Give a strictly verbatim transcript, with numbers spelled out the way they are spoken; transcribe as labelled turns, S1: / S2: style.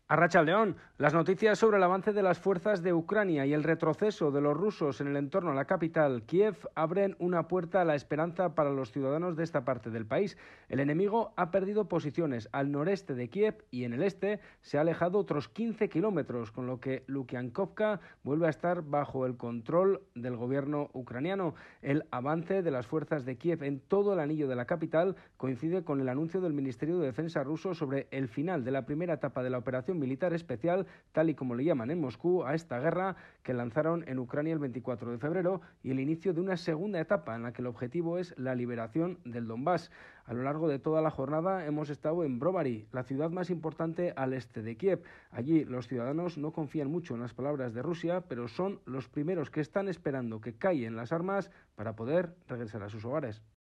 S1: Arratsaldeón, las noticias sobre el avance de las fuerzas de Ucrania y el retroceso de los rusos en el entorno a la capital, Kiev, abren una puerta a la esperanza para los ciudadanos de esta parte del país. El enemigo ha perdido posiciones al noreste de Kiev y en el este se ha alejado otros quince kilómetros, con lo que Lukiankovka vuelve a estar bajo el control del gobierno ucraniano. El avance de las fuerzas de Kiev en todo el anillo de la capital coincide con el anuncio del Ministerio de Defensa ruso sobre el final de la primera etapa de la operación militar especial, tal y como le llaman en Moscú a esta guerra que lanzaron en Ucrania el veinticuatro de febrero, y el inicio de una segunda etapa en la que el objetivo es la liberación del Donbass. A lo largo de toda la jornada hemos estado en Brovary, la ciudad más importante al este de Kiev. Allí los ciudadanos no confían mucho en las palabras de Rusia, pero son los primeros que están esperando que callen las armas para poder regresar a sus hogares.